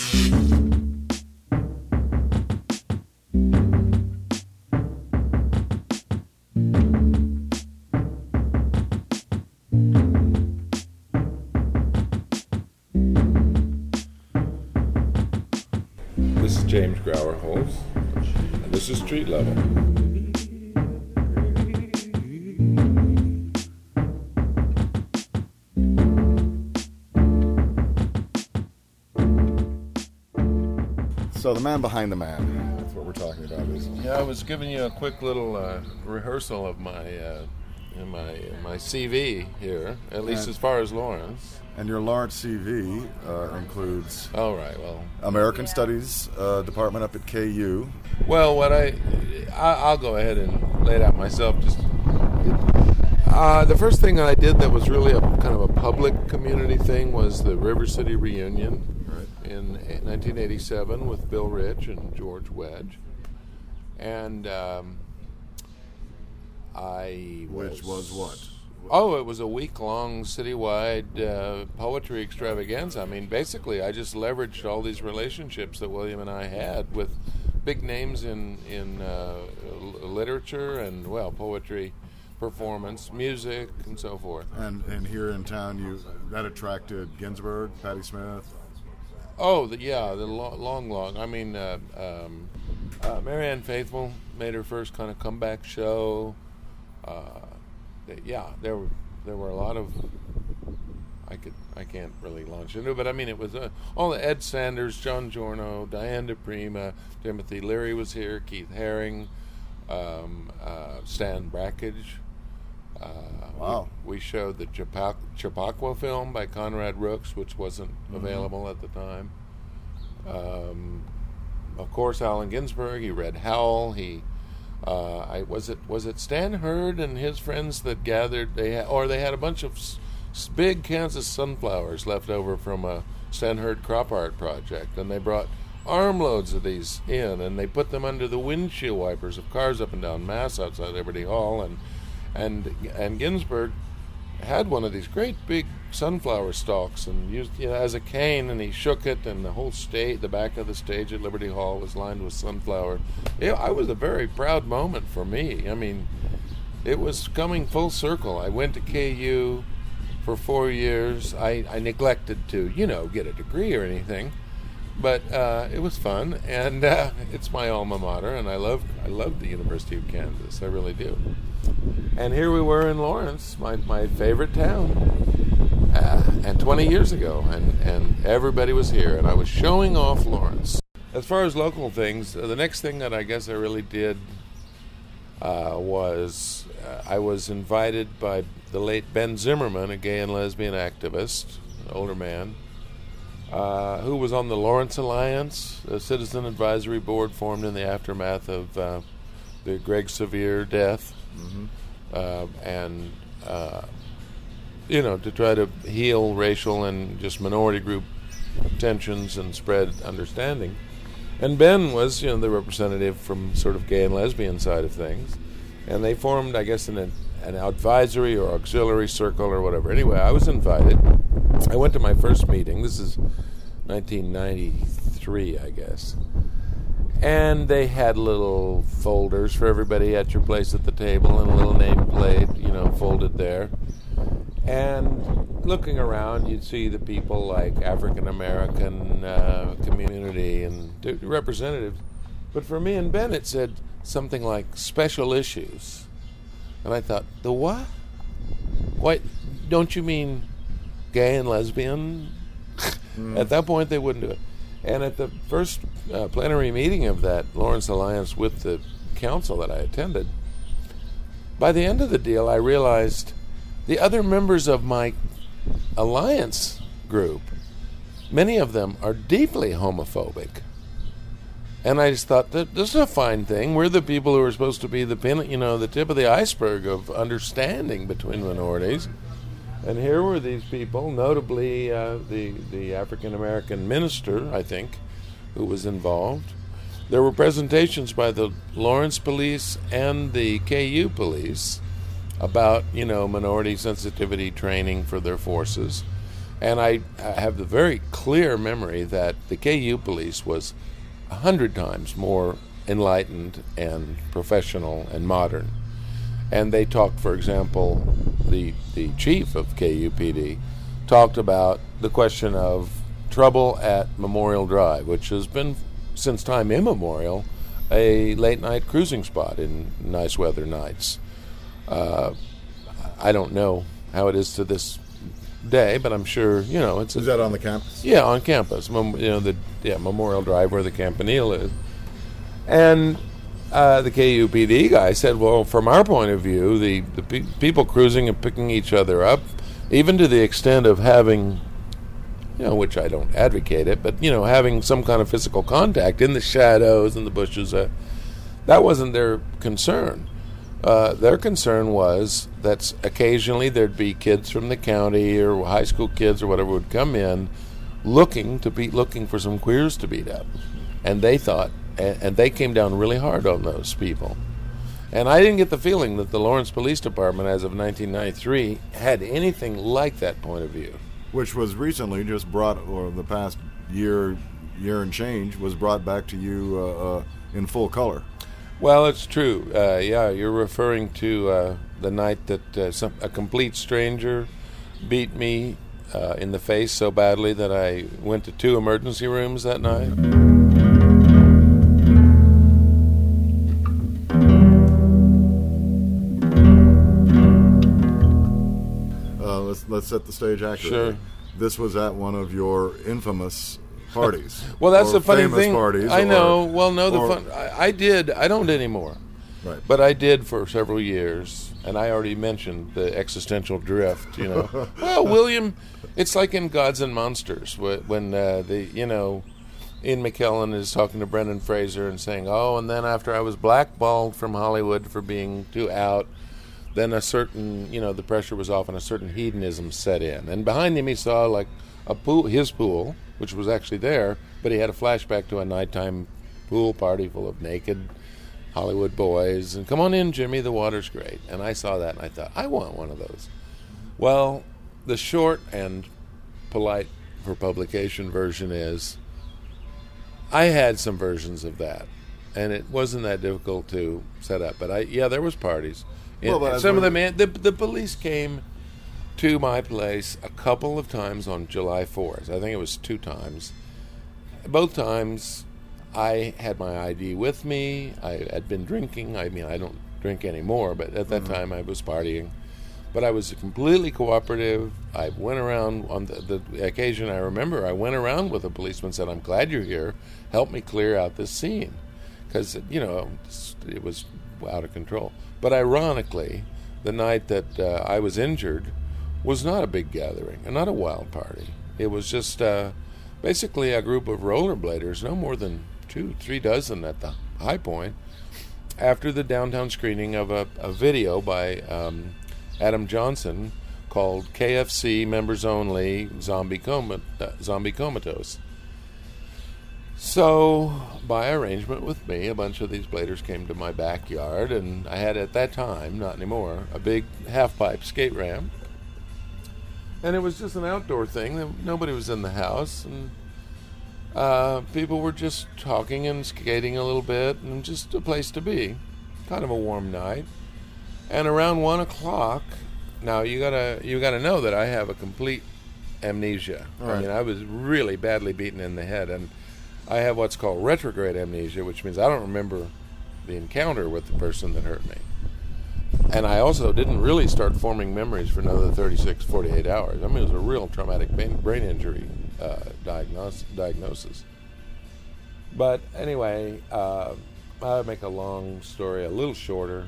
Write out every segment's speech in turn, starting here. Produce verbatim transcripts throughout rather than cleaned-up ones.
This is James Grauer-Holtz, and this is Street Level. So the man behind the man, that's what we're talking about. Isn't it? Yeah, I was giving you a quick little uh, rehearsal of my uh, my my C V here, at least and, as far as Lawrence. And your Lawrence C V uh, includes All right, well, American Studies uh, department up at K U. Well, what I, I I'll go ahead and lay it out myself. Just uh, the first thing I did that was really a kind of a public community thing was the River City reunion right. in nineteen eighty-seven with Bill Rich and George Wedge, and um, I was, which was what? Oh, it was a week-long citywide uh, poetry extravaganza. I mean, basically, I just leveraged all these relationships that William and I had with big names in in uh, literature and, well, poetry, performance, music, and so forth. And and here in town, you that attracted Ginsberg, Patti Smith. Oh, the, yeah, the lo- long, long. I mean, uh, um, uh, Marianne Faithfull made her first kind of comeback show. Uh, Yeah, there were there were a lot of I could I can't really launch into it, but I mean it was uh, all the Ed Sanders, John Giorno, Diane DePrima, Timothy Leary was here, Keith Haring, um, uh, Stan Brakhage. Uh, wow. We, we showed the Chappaq- Chappaqua film by Conrad Rooks, which wasn't mm-hmm. available at the time. Um, of course, Allen Ginsberg. He read Howl. He. Uh, I was it was it Stan Hurd and his friends that gathered they ha- or they had a bunch of s- s- big Kansas sunflowers left over from a Stan Hurd crop art project, and they brought armloads of these in, and they put them under the windshield wipers of cars up and down Mass outside Liberty Hall, and and and Ginsberg had one of these great big sunflower stalks and used it, you know, as a cane, and he shook it, and the whole stage, the back of the stage at Liberty Hall was lined with sunflower. It, I was a very proud moment for me. I mean, it was coming full circle. I went to K U for four years. I, I neglected to, you know, get a degree or anything, but uh, it was fun, and uh, it's my alma mater, and I love I love the University of Kansas. I really do. And here we were in Lawrence, my, my favorite town, uh, and twenty years ago, and, and everybody was here, and I was showing off Lawrence. As far as local things, uh, the next thing that I guess I really did uh, was uh, I was invited by the late Ben Zimmerman, a gay and lesbian activist, an older man, uh, who was on the Lawrence Alliance, a citizen advisory board formed in the aftermath of uh, the Greg Sevier death. Mm-hmm. Uh, and, uh, you know, to try to heal racial and just minority group tensions and spread understanding. And Ben was, you know, the representative from sort of gay and lesbian side of things. And they formed, I guess, an, an advisory or auxiliary circle or whatever. Anyway, I was invited. I went to my first meeting. This is nineteen ninety-three, I guess. And they had little folders for everybody at your place at the table and a little nameplate, you know, folded there. And looking around, you'd see the people like African American uh, community and representatives. But for me and Ben, it said something like special issues. And I thought, the what? Why, don't you mean gay and lesbian? Mm. At that point, they wouldn't do it. And at the first uh, plenary meeting of that Lawrence Alliance with the council that I attended, by the end of the deal, I realized the other members of my alliance group, many of them are deeply homophobic. And I just thought that this is a fine thing. We're the people who are supposed to be the pin, you know, the tip of the iceberg of understanding between minorities. And here were these people, notably uh, the, the African-American minister, I think, who was involved. There were presentations by the Lawrence police and the K U police about, you know, minority sensitivity training for their forces. And I, I have the very clear memory that the K U police was a hundred times more enlightened and professional and modern. And they talked, for example, the the chief of K U P D talked about the question of trouble at Memorial Drive, which has been, since time immemorial, a late-night cruising spot in nice weather nights. Uh, I don't know how it is to this day, but I'm sure, you know, it's... Is that on the campus? Yeah, on campus. Mem- you know, the yeah, Memorial Drive where the Campanile is. And uh, the K U P D guy said, well, from our point of view, the, the pe- people cruising and picking each other up, even to the extent of having, you know, which I don't advocate it, but, you know, having some kind of physical contact in the shadows and the bushes, uh, that wasn't their concern. Uh, their concern was that occasionally there'd be kids from the county or high school kids or whatever would come in looking to be looking for some queers to beat up. And they thought, and, and they came down really hard on those people. And I didn't get the feeling that the Lawrence Police Department, as of nineteen ninety-three, had anything like that point of view. Which was recently just brought, or the past year, year and change, was brought back to you uh, uh, in full color. Well, it's true. Uh, yeah, you're referring to uh, the night that uh, some, a complete stranger beat me uh, in the face so badly that I went to two emergency rooms that night. Uh, let's let's set the stage accurately. Sure. This was at one of your infamous parties. Well, that's or the funny famous thing. Parties, I know. Or, well, no, the or, fun. I, I did. I don't anymore. Right. But I did for several years, and I already mentioned the existential drift. You know. Well, William, it's like in Gods and Monsters when uh, the you know, Ian McKellen is talking to Brendan Fraser and saying, "Oh, and then after I was blackballed from Hollywood for being too out, then a certain you know the pressure was off and a certain hedonism set in." And behind him, he saw like a pool, his pool, which was actually there, but he had a flashback to a nighttime pool party full of naked Hollywood boys, and come on in, Jimmy, the water's great. And I saw that, and I thought, I want one of those. Well, the short and polite for publication version is, I had some versions of that, and it wasn't that difficult to set up. But I, yeah, there was parties. Well, And some of them, the, the police came to my place a couple of times on July fourth. I think it was two times. Both times, I had my I D with me. I had been drinking. I mean, I don't drink anymore, but at that mm-hmm. time I was partying. But I was completely cooperative. I went around on the, the occasion I remember, I went around with a policeman and said, I'm glad you're here. Help me clear out this scene. Because, you know, it was out of control. But ironically, the night that uh, I was injured was not a big gathering and not a wild party. It was just uh, basically a group of rollerbladers, no more than two, three dozen at the high point, after the downtown screening of a, a video by um, Adam Johnson called K F C Members Only Zombie, Coma, uh, Zombie Comatose. So, by arrangement with me, a bunch of these bladers came to my backyard, and I had at that time, not anymore, a big half-pipe skate ramp. And it was just an outdoor thing. Nobody was in the house, and uh, people were just talking and skating a little bit, and just a place to be. Kind of a warm night. And around one o'clock, now you gotta you gotta know that I have a complete amnesia. Right. I mean, I was really badly beaten in the head, and I have what's called retrograde amnesia, which means I don't remember the encounter with the person that hurt me. And I also didn't really start forming memories for another thirty-six, forty-eight hours. I mean, it was a real traumatic brain injury uh, diagnosis, diagnosis. But anyway, uh, I'll make a long story a little shorter.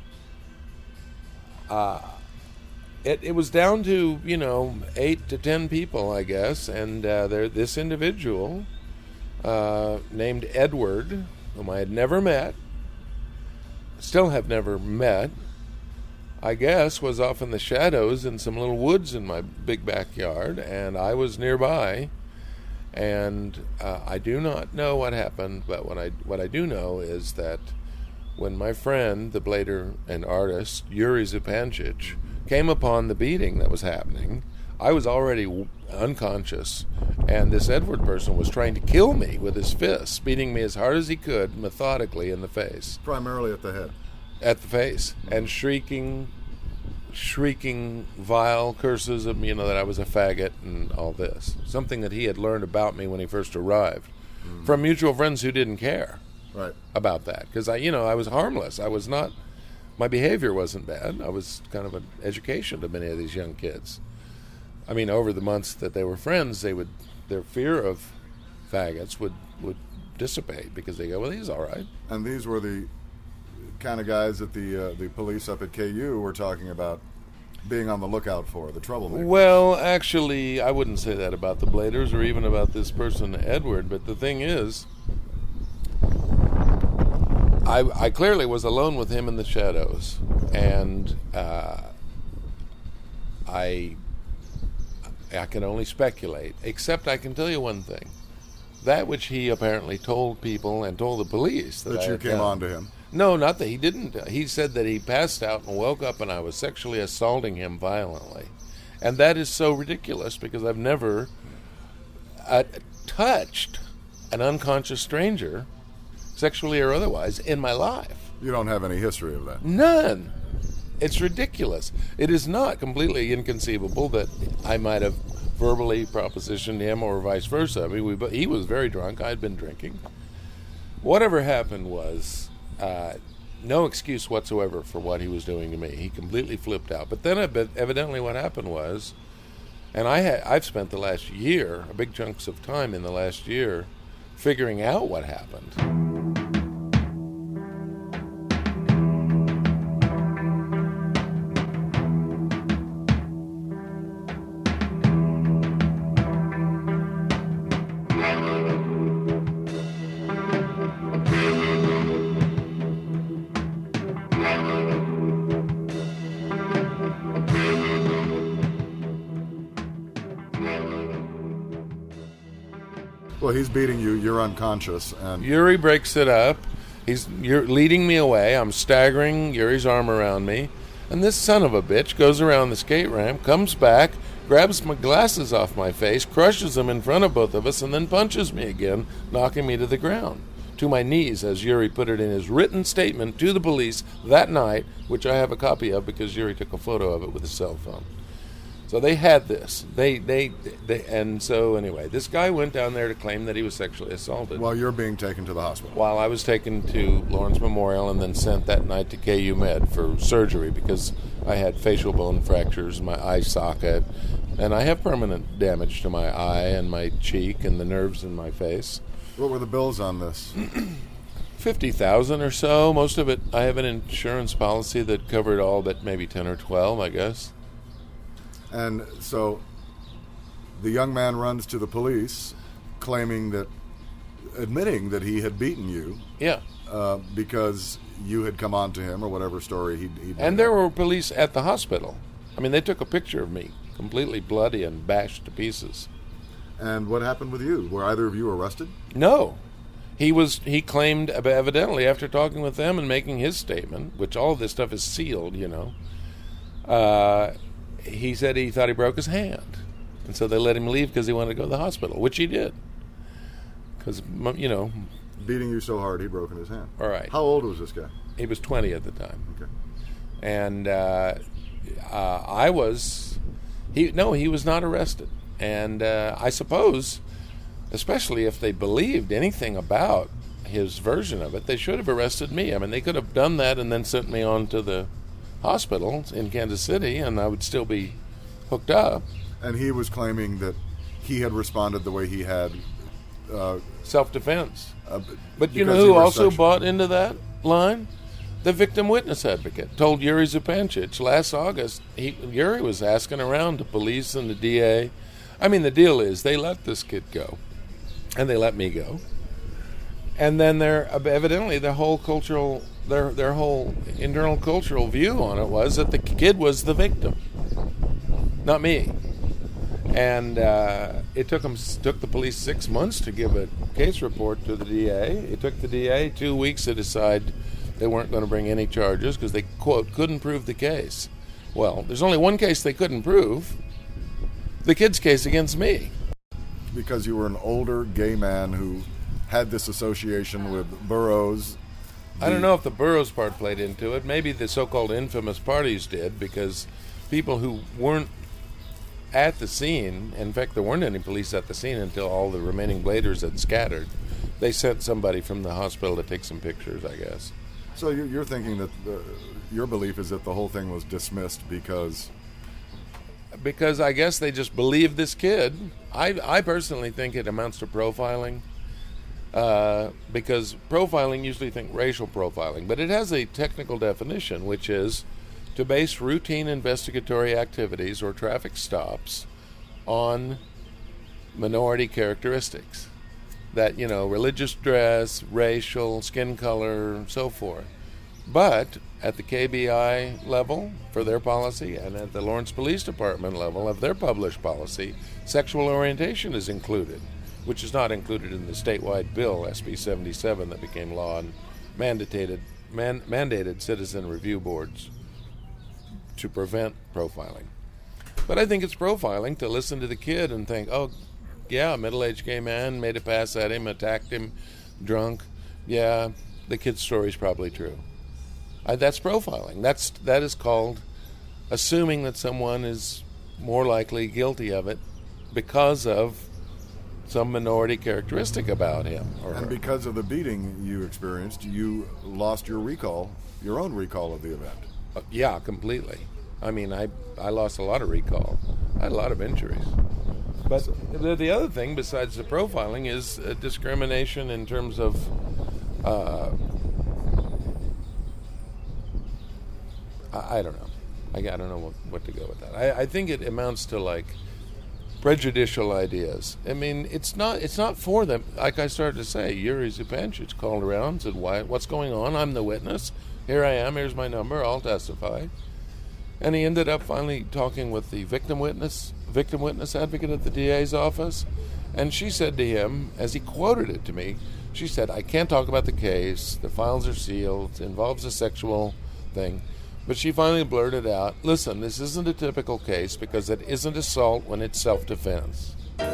Uh, it, it was down to, you know, eight to ten people, I guess, and uh, there this individual uh, named Edward, whom I had never met, still have never met, I guess, was off in the shadows in some little woods in my big backyard, and I was nearby, and uh, I do not know what happened, but what I what I do know is that when my friend, the blader and artist, Yuri Zupancic, came upon the beating that was happening, I was already w- unconscious, and this Edward person was trying to kill me with his fists, beating me as hard as he could, methodically in the face. Primarily at the head. At the face, and shrieking, shrieking vile curses at me, you know, that I was a faggot and all this. Something that he had learned about me when he first arrived, mm. from mutual friends who didn't care right. about that. Because, I, you know, I was harmless. I was not, my behavior wasn't bad. I was kind of an education to many of these young kids. I mean, over the months that they were friends, they would, their fear of faggots would, would dissipate because they go, well, he's all right. And these were the kind of guys that the uh, the police up at K U were talking about being on the lookout for, the troublemakers. Well, actually, I wouldn't say that about the Bladers or even about this person, Edward, but the thing is, I, I clearly was alone with him in the shadows, and uh, I... I can only speculate, except I can tell you one thing. That which he apparently told people and told the police that, that I you had came done. on to him. No, not that he didn't. He said that he passed out and woke up and I was sexually assaulting him violently. And that is so ridiculous because I've never uh, touched an unconscious stranger, sexually or otherwise, in my life. You don't have any history of that? None. It's ridiculous. It is not completely inconceivable that I might have verbally propositioned him or vice versa. I mean, we, he was very drunk. I had been drinking. Whatever happened was uh, no excuse whatsoever for what he was doing to me. He completely flipped out. But then evidently what happened was, and I had, I've spent the last year, big chunks of time in the last year, figuring out what happened. Well, he's beating you. You're unconscious, and Yuri breaks it up. He's you're leading me away. I'm staggering. Yuri's arm around me, and this son of a bitch goes around the skate ramp, comes back, grabs my glasses off my face, crushes them in front of both of us, and then punches me again, knocking me to the ground, to my knees, as Yuri put it in his written statement to the police that night, which I have a copy of because Yuri took a photo of it with his cell phone. So they had this. They, they, they, and so anyway, this guy went down there to claim that he was sexually assaulted. While you're being taken to the hospital. While I was taken to Lawrence Memorial and then sent that night to K U Med for surgery because I had facial bone fractures, my eye socket, and I have permanent damage to my eye and my cheek and the nerves in my face. What were the bills on this? Fifty thousand or so. Most of it, I have an insurance policy that covered all but maybe ten or twelve, I guess. And so the young man runs to the police claiming that, admitting that he had beaten you. Yeah. Uh, because you had come on to him or whatever story he he And there were police at the hospital. I mean, they took a picture of me, completely bloody and bashed to pieces. And what happened with you? Were either of you arrested? No. He was. He claimed, evidently, after talking with them and making his statement, which all of this stuff is sealed, you know, uh... he said he thought he broke his hand. And so they let him leave because he wanted to go to the hospital, which he did. Because, you know. Beating you so hard, he'd broken his hand. All right. How old was this guy? He was twenty at the time. Okay. And uh, uh, I was, he no, he was not arrested. And uh, I suppose, especially if they believed anything about his version of it, they should have arrested me. I mean, they could have done that and then sent me on to the hospital in Kansas City, and I would still be hooked up. And he was claiming that he had responded the way he had. Uh, Self-defense. Uh, but you know who also such... bought into that line? The victim witness advocate told Yuri Zupancic last August. He, Yuri was asking around to police and the D A. I mean, the deal is they let this kid go, and they let me go. And then they're evidently the whole cultural, their their whole internal cultural view on it was that the kid was the victim, not me. And uh, it took them took the police six months to give a case report to the D A. It took the D A two weeks to decide they weren't going to bring any charges because they, quote, couldn't prove the case. Well, there's only one case they couldn't prove, the kid's case against me. Because you were an older gay man who had this association with Burroughs. I don't know if the Burroughs part played into it. Maybe the so-called infamous parties did, because people who weren't at the scene, in fact, there weren't any police at the scene until all the remaining bladers had scattered. They sent somebody from the hospital to take some pictures, I guess. So you're thinking that the, your belief is that the whole thing was dismissed because... Because I guess they just believed this kid. I, I personally think it amounts to profiling. Uh, because profiling, usually think racial profiling, but it has a technical definition, which is to base routine investigatory activities or traffic stops on minority characteristics. That, you know, religious dress, racial, skin color, so forth. But at the K B I level for their policy and at the Lawrence Police Department level of their published policy, sexual orientation is included, which is not included in the statewide bill, S B seventy-seven, that became law and mandated, man, mandated citizen review boards to prevent profiling. But I think it's profiling to listen to the kid and think, oh, yeah, a middle-aged gay man made a pass at him, attacked him, drunk. Yeah, the kid's story's probably true. I, that's profiling. That's that is called assuming that someone is more likely guilty of it because of some minority characteristic about him. Or and her. Because of the beating you experienced, you lost your recall, your own recall of the event. Uh, yeah, completely. I mean, I I lost a lot of recall. I had a lot of injuries. But the, the other thing, besides the profiling, is uh, discrimination in terms of uh, I, I don't know. I, I don't know what, what to go with that. I, I think it amounts to like prejudicial ideas. I mean, it's not it's not for them. Like I started to say, Yuri Zupancic called around and said, "Why? What's going on? I'm the witness. Here I am. Here's my number. I'll testify." And he ended up finally talking with the victim witness, victim witness advocate at the D A's office, and she said to him, as he quoted it to me, she said, "I can't talk about the case. The files are sealed. It involves a sexual thing." But she finally blurted out, "Listen, this isn't a typical case because it isn't assault when it's self-defense."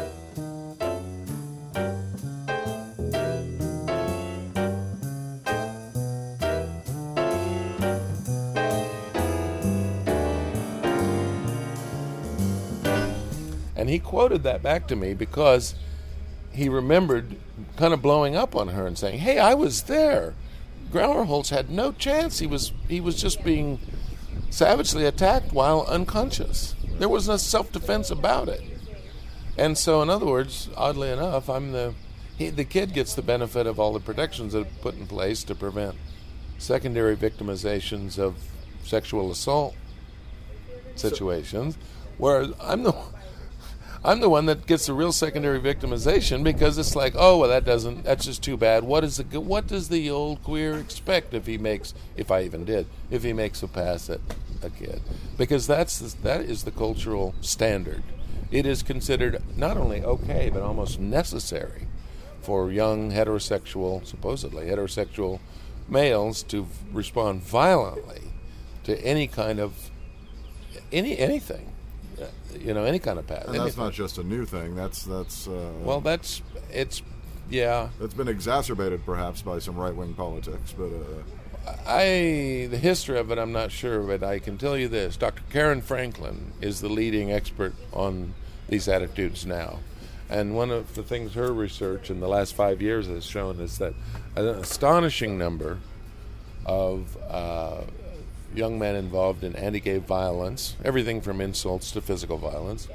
And he quoted that back to me because he remembered kind of blowing up on her and saying, "Hey, I was there. Grauerholz had no chance. He was he was just being savagely attacked while unconscious. There was no self-defense about it." And so, in other words, oddly enough, I'm the he, the kid gets the benefit of all the protections that are put in place to prevent secondary victimizations of sexual assault situations, whereas I'm the I'm the one that gets the real secondary victimization because it's like, oh, well, that doesn't, that's just too bad. What is the, what does the old queer expect if he makes, if I even did, if he makes a pass at a kid? Because that's the, that is the cultural standard. It is considered not only okay, but almost necessary for young heterosexual, supposedly heterosexual males to respond violently to any kind of, any anything. You know, any kind of path. And that's not just a new thing. That's that's. Uh, well, that's it's, yeah. It's been exacerbated perhaps by some right-wing politics, but. Uh, I the history of it, I'm not sure, but I can tell you this: Doctor Karen Franklin is the leading expert on these attitudes now, and one of the things her research in the last five years has shown is that an astonishing number of uh, young men involved in anti-gay violence, everything from insults to physical violence,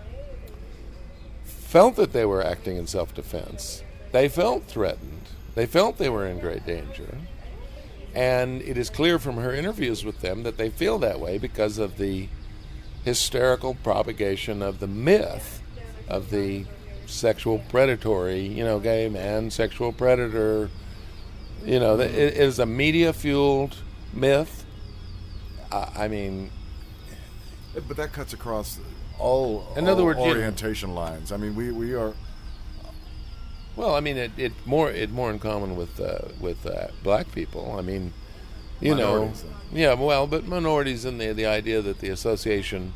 felt that they were acting in self-defense. They felt threatened. They felt they were in great danger. And it is clear from her interviews with them that they feel that way because of the hysterical propagation of the myth of the sexual predatory, you know, gay man, sexual predator. You know, it is a media-fueled myth. I mean, but that cuts across all, in all other words, orientation you know, lines. I mean, we, we are. Well, I mean, it, it more it more in common with uh, with uh, black people. I mean, you know, then. yeah, well, but minorities in the the idea that the association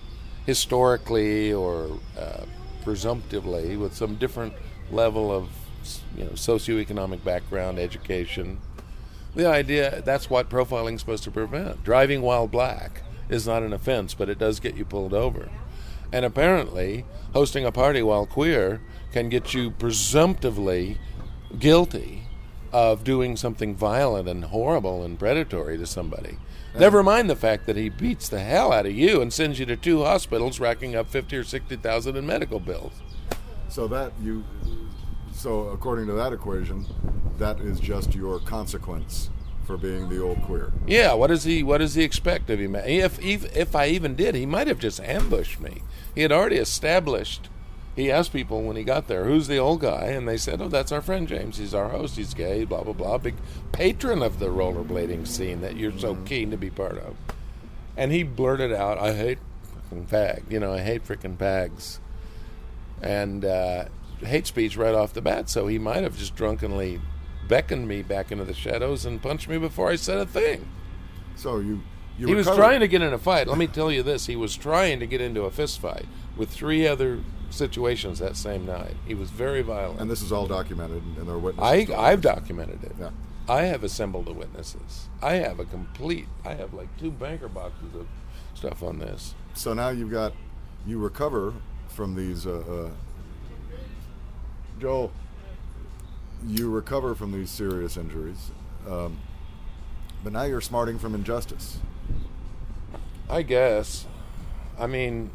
historically or uh, presumptively with some different level of, you know, socioeconomic background, education. The idea, that's what profiling is supposed to prevent. Driving while black is not an offense, but it does get you pulled over. And apparently, hosting a party while queer can get you presumptively guilty of doing something violent and horrible and predatory to somebody. Yeah. Never mind the fact that he beats the hell out of you and sends you to two hospitals, racking up fifty or sixty thousand in medical bills. So that you, so according to that equation, that is just your consequence for being the old queer. Yeah. What does he? What does he expect of you? If if if I even did, he might have just ambushed me. He had already established. He asked people when he got there, who's the old guy? And they said, oh, that's our friend James. He's our host. He's gay, blah, blah, blah. Big patron of the rollerblading scene that you're so keen to be part of. And he blurted out, I hate fucking fag. You know, I hate freaking fags. And uh, hate speech right off the bat. So he might have just drunkenly beckoned me back into the shadows and punched me before I said a thing. So you... you he recovered. was trying to get in a fight. Let me tell you this. He was trying to get into a fist fight with three other situations that same night. He was very violent. And this is all documented, and there are witnesses. I, I've documented it. Yeah. I have assembled the witnesses. I have a complete, I have like two banker boxes of stuff on this. So now you've got, you recover from these, uh, uh, Joel, you recover from these serious injuries, um, but now you're smarting from injustice. I guess. I mean,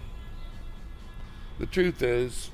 the truth is,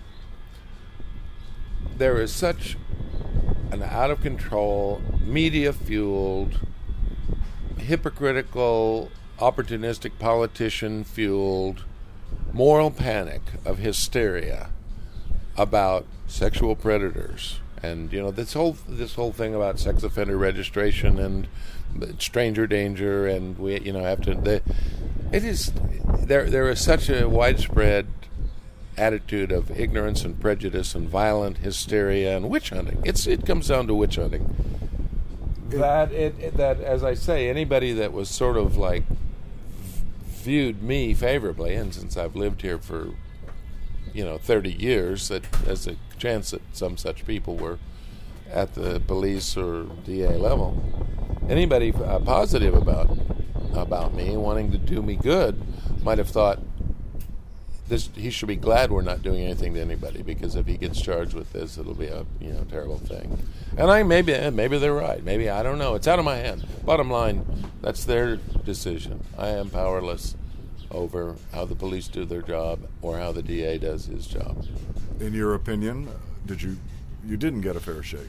there is such an out-of-control, media-fueled, hypocritical, opportunistic, politician-fueled moral panic of hysteria about sexual predators, and you know this whole this whole thing about sex offender registration and stranger danger, and we you know have to. The, it is there. There is such a widespread attitude of ignorance and prejudice and violent hysteria and witch hunting. It's it comes down to witch hunting. That it, it that as I say, anybody that was sort of like viewed me favorably, and since I've lived here for you know thirty years, that there's a chance that some such people were at the police or D A level. Anybody uh, positive about about me, wanting to do me good, might have thought this. He should be glad we're not doing anything to anybody, because if he gets charged with this, it'll be a you know terrible thing. And I maybe maybe they're right. Maybe I don't know. It's out of my hand. Bottom line, that's their decision. I am powerless over how the police do their job or how the D A does his job. In your opinion, did you you didn't get a fair shake?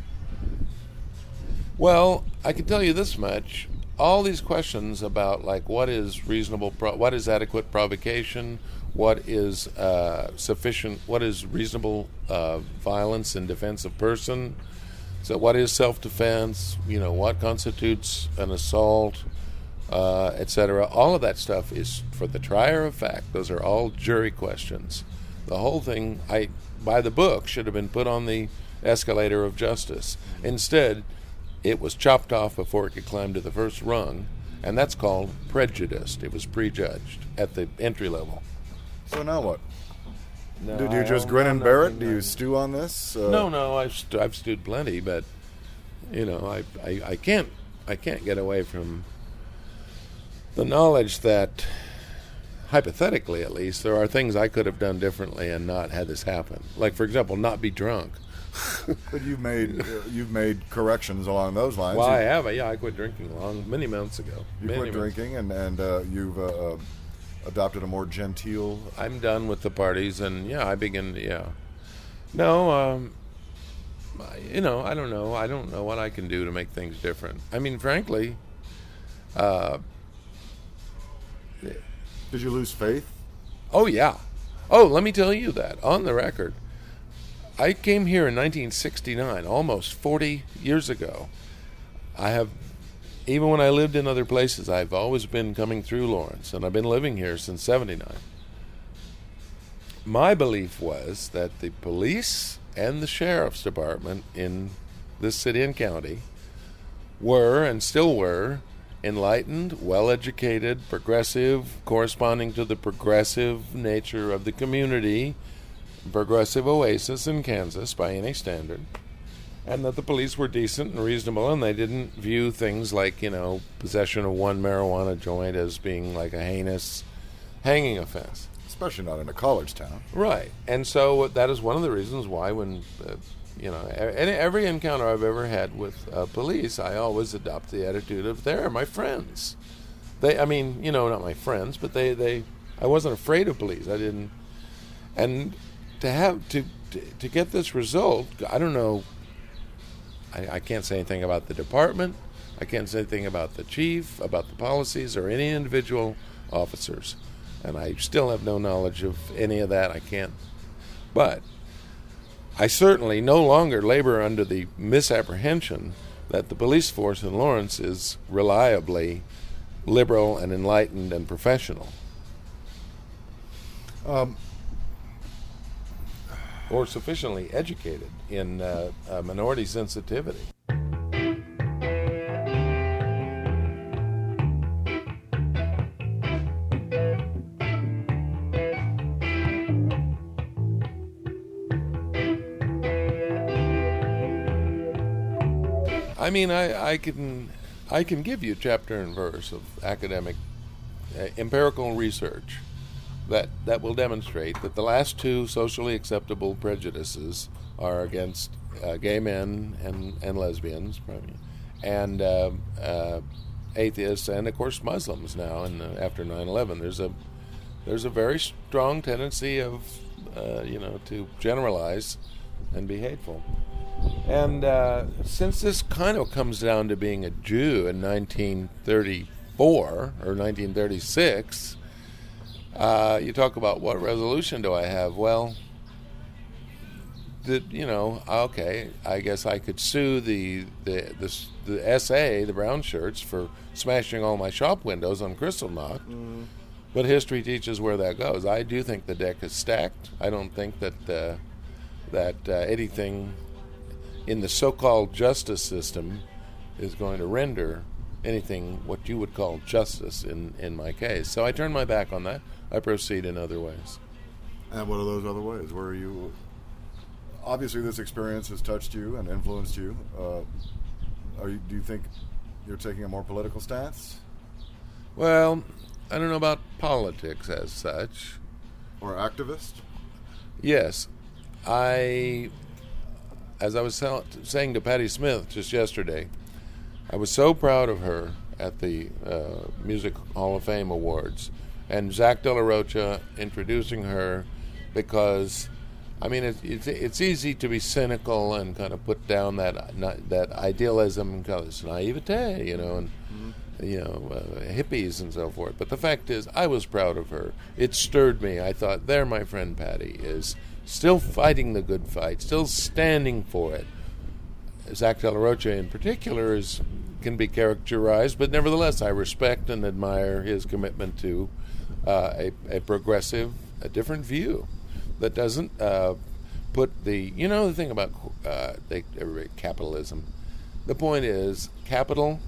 Well, I can tell you this much. All these questions about, like, what is reasonable, pro- what is adequate provocation, what is uh, sufficient, what is reasonable uh, violence in defense of person, so what is self-defense, you know, what constitutes an assault, uh, et cetera. All of that stuff is for the trier of fact. Those are all jury questions. The whole thing, I, by the book, should have been put on the escalator of justice. Instead, it was chopped off before it could climb to the first rung, and that's called prejudiced. It was prejudged at the entry level. So now what? No, Did you just grin and bear it? Do you stew on this? Uh, no, no, I've st- I've stewed plenty, but you know, I, I I can't I can't get away from the knowledge that, hypothetically at least, there are things I could have done differently and not had this happen. Like, for example, not be drunk. But you've made uh, you've made corrections along those lines. Well, you, I have. Yeah, I quit drinking long many months ago. You many quit months. drinking, and and uh, you've uh, uh, adopted a more genteel. I'm done with the parties, and yeah, I begin. Yeah, no, um, I- you know, I don't know. I don't know what I can do to make things different. I mean, frankly, uh, Did you lose faith? oh yeah, oh, let me tell you that on the record. I came here in nineteen sixty-nine, almost forty years ago. I have, even when I lived in other places, I've always been coming through Lawrence, and I've been living here since seventy-nine. My belief was that the police and the sheriff's department in this city and county were, and still were, enlightened, well-educated, progressive, corresponding to the progressive nature of the community, progressive oasis in Kansas by any standard, and that the police were decent and reasonable, and they didn't view things like, you know, possession of one marijuana joint as being like a heinous hanging offense. Especially not in a college town. Right. And so that is one of the reasons why when, uh, you know, any, every encounter I've ever had with uh, police, I always adopt the attitude of, they're my friends. They, I mean, you know, not my friends, but they, they, I wasn't afraid of police. I didn't, and to have, to, to, to get this result, I don't know, I, I can't say anything about the department, I can't say anything about the chief, about the policies, or any individual officers. And I still have no knowledge of any of that. I can't. But I certainly no longer labor under the misapprehension that the police force in Lawrence is reliably liberal and enlightened and professional. Um, or sufficiently educated in uh, uh, minority sensitivity. I mean, I, I can I can give you chapter and verse of academic uh, empirical research that, that will demonstrate that the last two socially acceptable prejudices are against uh, gay men and, and lesbians, and uh, uh, atheists, and of course Muslims now. And uh, after nine eleven, there's a there's a very strong tendency of uh, you know to generalize and be hateful. And uh, since this kind of comes down to being a Jew in nineteen thirty-four or nineteen thirty-six, uh, you talk about what resolution do I have? Well, the, you know, okay, I guess I could sue the the the, the S A, the brown shirts, for smashing all my shop windows on Kristallnacht. Mm. But history teaches where that goes. I do think the deck is stacked. I don't think that uh, that uh, anything in the so-called justice system is going to render anything what you would call justice in, in my case. So I turn my back on that. I proceed in other ways. And what are those other ways? Where are you? Obviously, this experience has touched you and influenced you. Uh, are you. Do you think you're taking a more political stance? Well, I don't know about politics as such. Or activist? Yes. I... As I was saying to Patti Smith just yesterday, I was so proud of her at the uh, Music Hall of Fame Awards, and Zach De La Rocha introducing her, because, I mean, it, it's it's easy to be cynical and kind of put down that that idealism and kind of naivete, you know, and mm-hmm. you know uh, hippies and so forth. But the fact is, I was proud of her. It stirred me. I thought, there, my friend Patti is still fighting the good fight, still standing for it. Zach De La Rocha in particular is, can be characterized, but nevertheless I respect and admire his commitment to uh, a, a progressive, a different view that doesn't uh, put the, you know the thing about uh, they, everybody, capitalism, the point is capital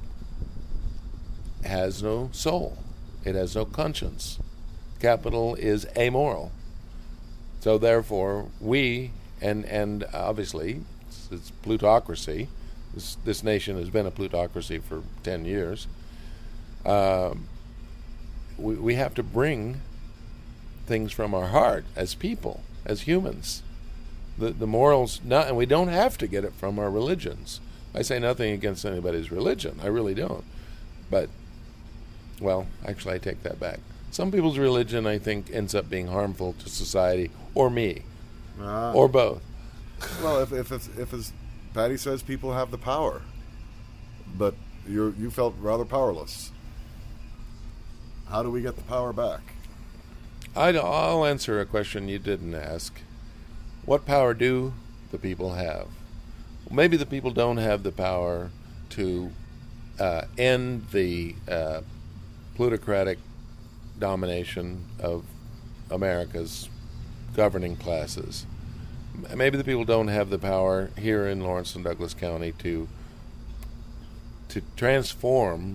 has no soul. It has no conscience. Capital is amoral. So therefore, we, and and obviously, it's, it's plutocracy. This, this nation has been a plutocracy for ten years. Um, we, we have to bring things from our heart as people, as humans. The the morals, not, and we don't have to get it from our religions. I say nothing against anybody's religion. I really don't. But, well, actually, I take that back. Some people's religion, I think, ends up being harmful to society, or me, ah. or both. Well, if if it's, if as Patti says, people have the power, but you you felt rather powerless. How do we get the power back? I'd, I'll answer a question you didn't ask. What power do the people have? Well, maybe the people don't have the power to uh, end the uh, plutocratic domination of America's governing classes. Maybe the people don't have the power here in Lawrence and Douglas County to to transform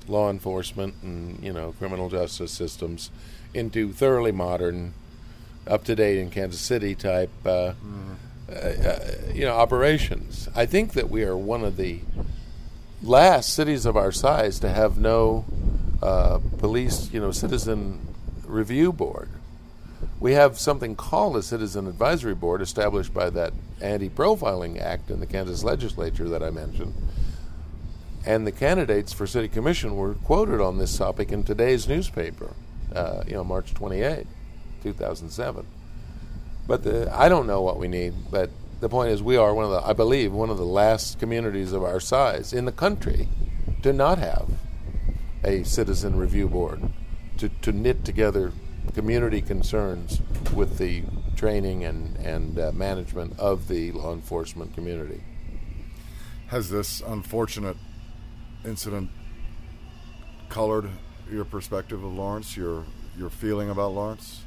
law enforcement and, you know, criminal justice systems into thoroughly modern, up-to-date in Kansas City type, uh, mm-hmm. uh, uh, you know, operations. I think that we are one of the last cities of our size to have no uh, police, you know, citizen review board. We have something called a Citizen Advisory Board established by that Anti-Profiling Act in the Kansas legislature that I mentioned. And the candidates for city commission were quoted on this topic in today's newspaper, uh, you know, March twenty-eighth, two thousand seven. But the, I don't know what we need, but the point is we are one of the, I believe, one of the last communities of our size in the country to not have a citizen review board, to, to knit together community concerns with the training and, and uh, management of the law enforcement community. Has this unfortunate incident colored your perspective of Lawrence, your your feeling about Lawrence?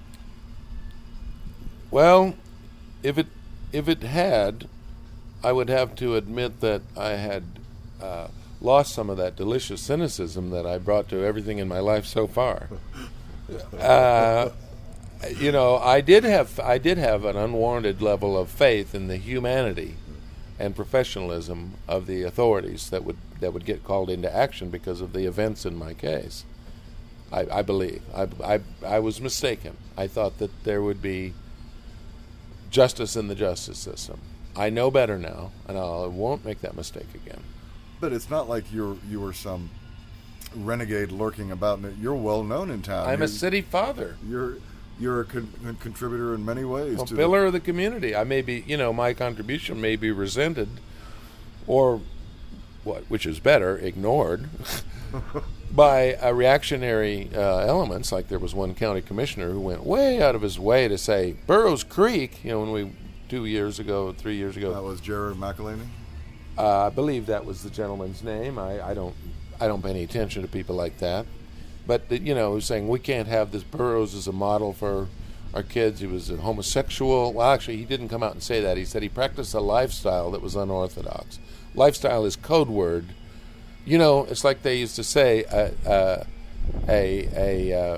Well, if it if it had, I would have to admit that I had uh, lost some of that delicious cynicism that I brought to everything in my life so far. Uh, you know, I did have I did have an unwarranted level of faith in the humanity and professionalism of the authorities that would that would get called into action because of the events in my case. I, I believe I, I I was mistaken. I thought that there would be justice in the justice system. I know better now, and I won't make that mistake again. But it's not like you're you were some renegade lurking about. You're well known in town. I'm you're, a city father. You're you're a con- contributor in many ways. A to pillar the- of the community. I may be, you know, my contribution may be resented, or what, which is better, ignored by uh, reactionary uh, elements. Like there was one county commissioner who went way out of his way to say Burroughs Creek. You know, when we two years ago, three years ago. That was Jared McElhaney. Uh, I believe that was the gentleman's name. I, I don't. I don't pay any attention to people like that. But, you know, saying we can't have this Burroughs as a model for our kids. He was a homosexual. Well, actually, he didn't come out and say that. He said he practiced a lifestyle that was unorthodox. Lifestyle is code word. You know, it's like they used to say uh, uh, a, a, uh,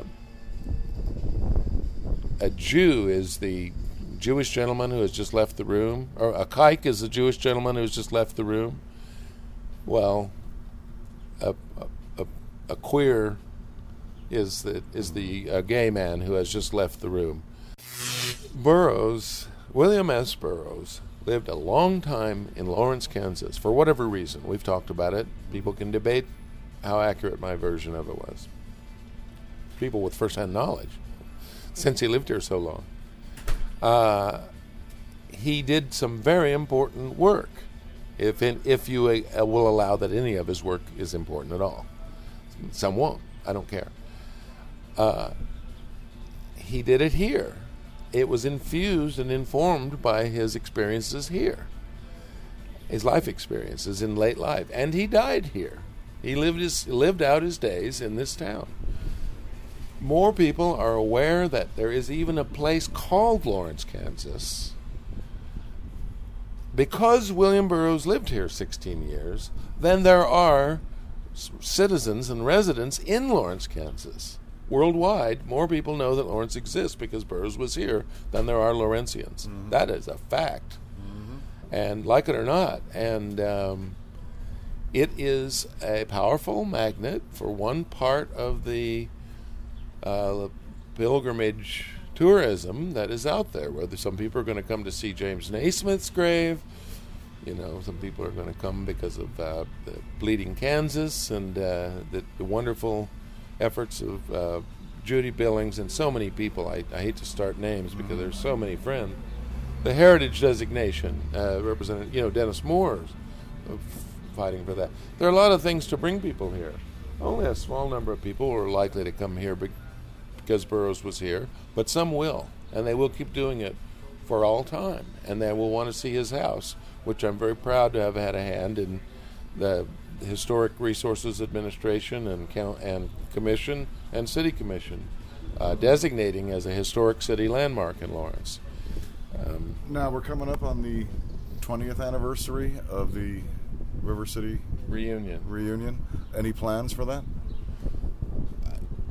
a Jew is the Jewish gentleman who has just left the room. Or a kike is the Jewish gentleman who has just left the room. Well, A, a, a queer is the is the uh, gay man who has just left the room. Burroughs, William S. Burroughs, lived a long time in Lawrence, Kansas, for whatever reason. We've talked about it. People can debate how accurate my version of it was. People with first-hand knowledge, since he lived here so long. Uh, he did some very important work. If in, if you uh, will allow that any of his work is important at all. Some won't. I don't care. Uh, he did it here. It was infused and informed by his experiences here, his life experiences in late life. And he died here. He lived his lived out his days in this town. More people are aware that there is even a place called Lawrence, Kansas, because William Burroughs lived here sixteen years, then there are citizens and residents in Lawrence, Kansas. Worldwide, more people know that Lawrence exists because Burroughs was here than there are Lawrencians. Mm-hmm. That is a fact. Mm-hmm. And like it or not, and um, it is a powerful magnet for one part of the uh, pilgrimage tourism that is out there. Whether some people are going to come to see James Naismith's grave, you know, some people are going to come because of uh, the Bleeding Kansas and uh, the, the wonderful efforts of uh, Judy Billings and so many people. I, I hate to start names because there's so many friends. The heritage designation uh, represented, you know, Dennis Moore's uh, fighting for that. There are a lot of things to bring people here. Only a small number of people are likely to come here be- because Burroughs was here, but some will, and they will keep doing it for all time, and they will want to see his house, which I'm very proud to have had a hand in the Historic Resources Administration and count and Commission and City Commission uh, designating as a historic city landmark in Lawrence. Um, now we're coming up on the twentieth anniversary of the River City reunion. Reunion. Any plans for that?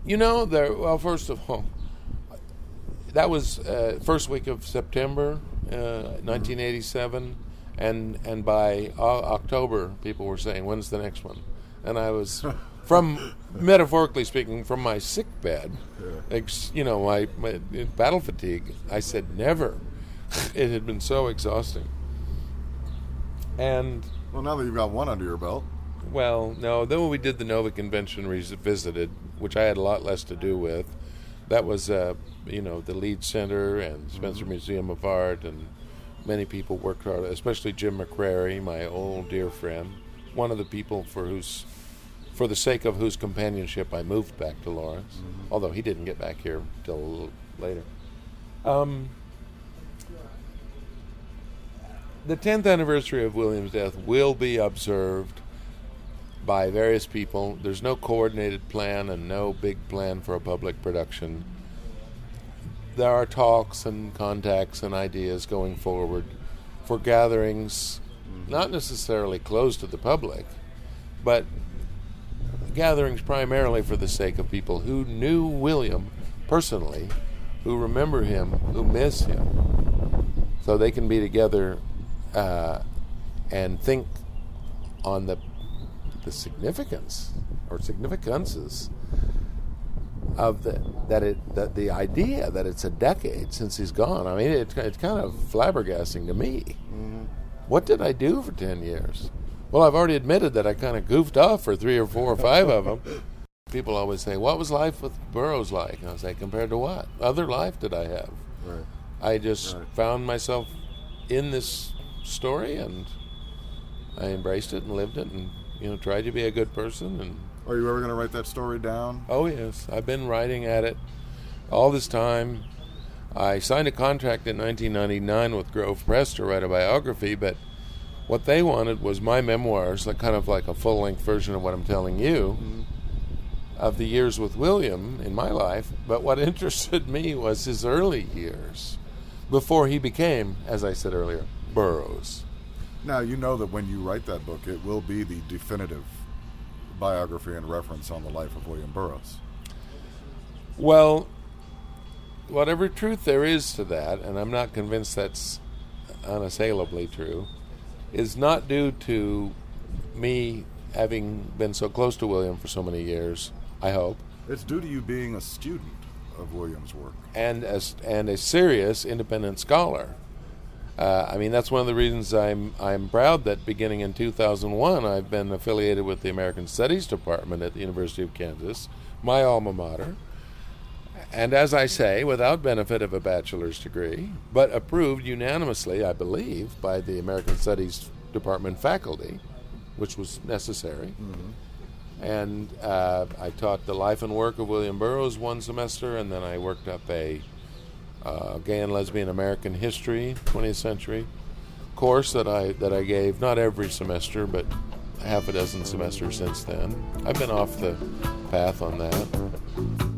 You know, there. Well, first of all, that was uh, first week of September, uh, nineteen eighty-seven, and and by uh, October, people were saying, "When's the next one?" And I was, from metaphorically speaking, from my sick bed, Yeah. ex, you know, my, my battle fatigue. I said, "Never." It had been so exhausting. And Well, now that you've got one under your belt. well, no. Then when we did the Nova Convention Revisited, which I had a lot less to do with, that was, uh, you know, the Leeds Center and Spencer Mm-hmm. Museum of Art, and many people worked hard, especially Jim McCrary, my old dear friend, one of the people for whose, for the sake of whose companionship I moved back to Lawrence, Mm-hmm. although he didn't get back here till a little later. Um, the tenth anniversary of William's death will be observed by various people. There's no coordinated plan and no big plan for a public production. There are talks and contacts and ideas going forward for gatherings, not necessarily closed to the public, but gatherings primarily for the sake of people who knew William personally, who remember him, who miss him, so they can be together uh, and think on the the significance or significances of the that it that the idea that it's a decade since he's gone. I mean, it's it's kind of flabbergasting to me. Mm-hmm. What did I do for ten years? Well, I've already admitted that I kind of goofed off for three or four or five of them. People always say, "What was life with Burroughs like?" And I say, "Compared to what? Other life did I have?" Right. I just Right. found myself in this story, and I embraced it and lived it, and you know, tried to be a good person. And Are you ever going to write that story down? oh yes, I've been writing at it all this time. I signed a contract in nineteen ninety-nine with Grove Press to write a biography, but what they wanted was my memoirs, like kind of like a full-length version of what I'm telling you, Mm-hmm. of the years with William in my life. But what interested me was his early years, before he became, as I said earlier, Burroughs. Now, you know that when you write that book, it will be the definitive biography and reference on the life of William Burroughs. Well, whatever truth there is to that, and I'm not convinced that's unassailably true, is not due to me having been so close to William for so many years, I hope, It's due to you being a student of William's work. and as and a serious independent scholar. Uh, I mean, that's one of the reasons I'm I'm proud that beginning in two thousand one, I've been affiliated with the American Studies Department at the University of Kansas, my alma mater. And as I say, without benefit of a bachelor's degree, but approved unanimously, I believe, by the American Studies Department faculty, which was necessary. Mm-hmm. And uh, I taught the life and work of William Burroughs one semester, and then I worked up a uh, gay and lesbian American history, twentieth century course that I that I gave not every semester, but half a dozen semesters since then. I've been off the path on that.